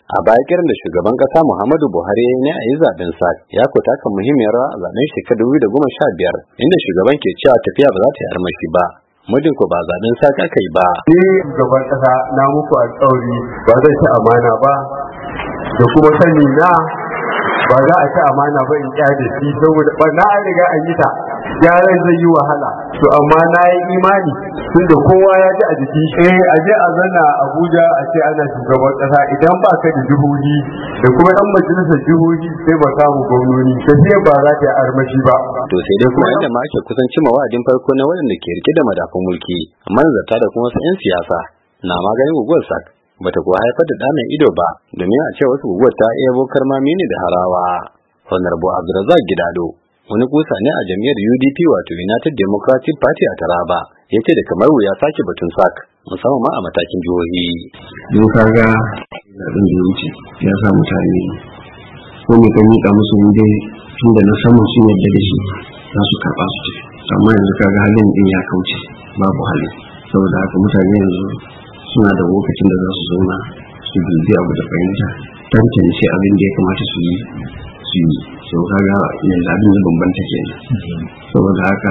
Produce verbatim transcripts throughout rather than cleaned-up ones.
A baya kiran da shugaban kasa Muhammadu Buhari ya yi ne a yi zaben sa ya ko taka muhimmiyar rawa a zaben shekarar dubu da goma sha biyar inda shugaban ke cewa tafiya ba za ta yi armashi ba. Muddin ko ba zaben sa aka yi ba. Ni shugaban kasa na muku alƙawari ba zai ci amana ba da kuma sani na ba za a ci amana ba in kyade shi saboda ba na riga an yi ta gyaran zai yi wahala to amma na yi imani tunda kowa ya ji a jiki eh a je a zana Abuja a ce ana shugaban kasa idan ba ka da jihohi da kuma yan majalisar jihohi sai ba samu gwamnoni tafiya ba za ta yi armashi ba. To sai dai kuma yadda ma ake kusan cima wa'adin farko na waɗanda ke rike da madafun mulki manzarta da kuma wasu 'yan siyasa na maganin guguwar sak bata kuwa haifar da ɗa mai ido ba domin a ce wasu guguwar ta iya bokar mamini da harawa. Honorable Abdulrazak Gidado wani kusa ne a jam'iyyar U D P wato United Democratic Party a Taraba ya ce da kamar wuya sake batun sak musamman ma a matakin jihohi. Don kaga zaɓen da ya wuce ya sa mutane ko mai kan miƙa musu wunde tun da na saman sun yadda da shi za su karɓa su tafi amma yanzu kaga halin ɗin ya kauce babu hali saboda haka mutane yanzu suna da lokacin da za su zauna su dubi abu da fahimta tantance abin da ya kamata su yi su yi sau kaga yanzu abin da bambanta ke saboda haka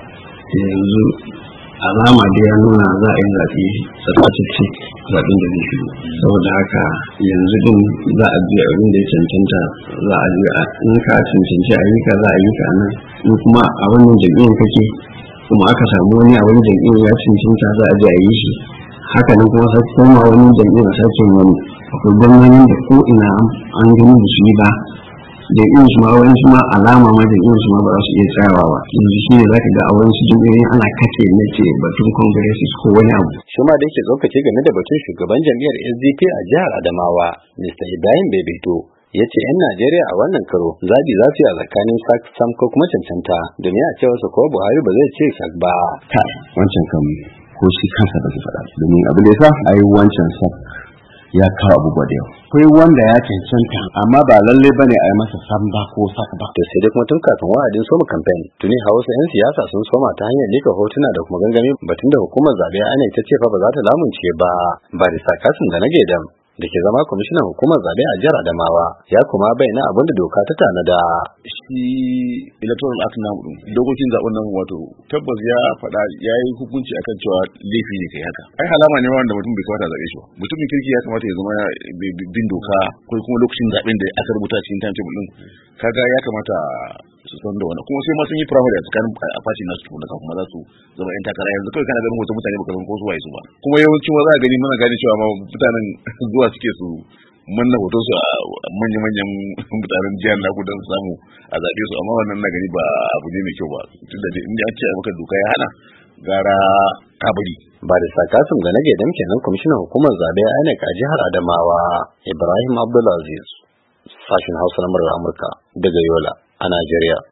yanzu alama da ya nuna za a yi zaɓe tsarkakacce zaɓen da zai shigo saboda haka yanzu din za a biya abin da ya cancanta za a biya in ka cancanci a yi ka za a yi ka nan in kuma a wannan jam'iyyar kake kuma aka samu wani a wani jam'iyyar ya cancanta za a je a yi shi haka nan kuma sai koma wani jam'iyyar sake wani akwai gwamnati da ko ina an gani da su yi ba jam'iyyar su ma wani su ma alama ma jam'iyyar su ma ba za su iya tsayawa ba yanzu shi ne za ka ga a wani su jam'iyyar ana kace na ce batun congress ko wani abu. Shi ma da yake tsokace game da batun shugaban jam'iyyar S D P a jihar Adamawa Mister Ibrahim Bebeto ya ce 'yan Najeriya a wannan karo zaɓi za su yi a tsakanin sak sam ko kuma cancanta domin a cewa su ko Buhari ba zai ce sak ba. Wancan kam ko shi kansa ba zai faɗa domin abu da ya sa a yi wancan sak ya kawo abubuwa da yawa. Akwai wanda ya cancanta amma ba lalle ba ne a yi masa sam ba ko sak ba. To sai dai kuma tun kafin wa'adin soma kamfen tuni hausa 'yan siyasa sun soma ta hanyar lika hotuna da kuma gangami batun da hukumar zaɓe ana ta ce fa ba za ta lamunce ba. Barista Kasim da na Gedam da ke zama kwamishinan hukumar zaɓe a jihar Adamawa ya kuma bayyana abin da doka ta tanada. Shi electoral act na dokokin zaɓen nan wato tabbas ya faɗa ya yi hukunci akan cewa laifi ne kai haka. Ai halama ne wanda mutum bai kamata zaɓe shi ba. Mutumin kirki ya kamata ya zama bin doka ko kuma lokacin zaɓen da aka rubuta cikin timetable din. Kaga ya kamata su san da wannan kuma sai ma sun yi primary a tsakanin a fashi nasu tukuna kafin ma za su zama yan takara yanzu kawai kana ganin wasu mutane baka san ko su waye su ba kuma yawanci ma za a gani mana gani cewa ma mutanen zuwa suke su manna hoton su a manya-manyan mutanen jihar naku don su samu a zaɓe su amma wannan na gani ba abu ne mai kyau ba tunda inda an ce maka doka ya hana gara kabari. Barista Kasim ga nage dan kenan kwamishinan hukumar zaɓe I N E C a jihar Adamawa Ibrahim Abdulaziz sashin Hausa na murar Amurka daga Yola a Najeriya.